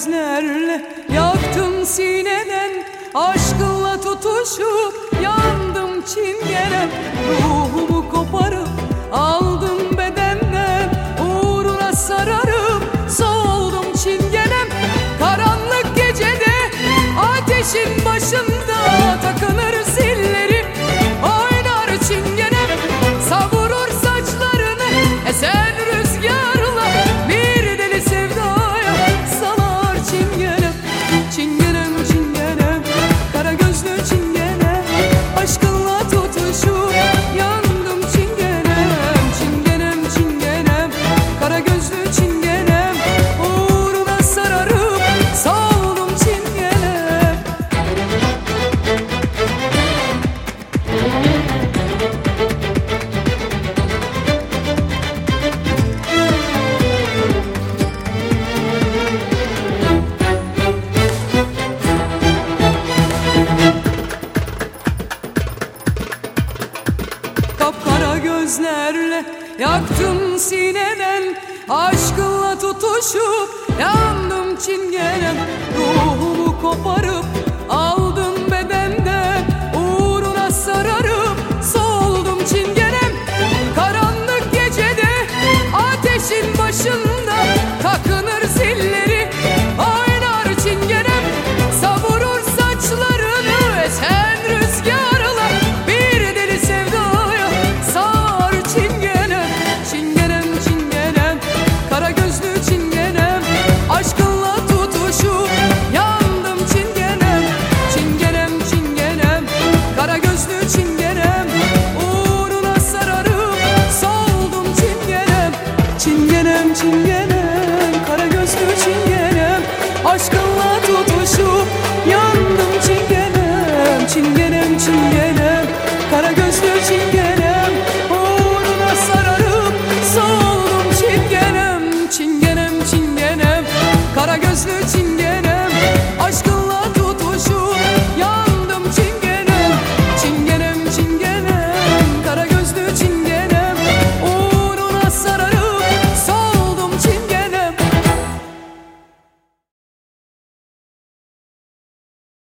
gözlerle yaktım sineden, aşkınla tutuşup yandım çingenem. Ruhumu koparıp aldım bedenden, uğruna sararıp soldum çingenem. Karanlık gecede ateşin başında takılır zillerim, oynar çingenem. Savurur saçlarını esen rüzgarla, bir deli sevdaya salar çingenem. Çingenem, çingenem, kara gözlü çingenem, aşkınla tutuşup yandım çingenem. Çingenem, çingenem, kara gözlü çingenem, uğruna sararıp soldum çingenem. Kapkara gözlerle yaktım sineden, aşkınla tutuşup yandım çingenem. Ruhumu koparıp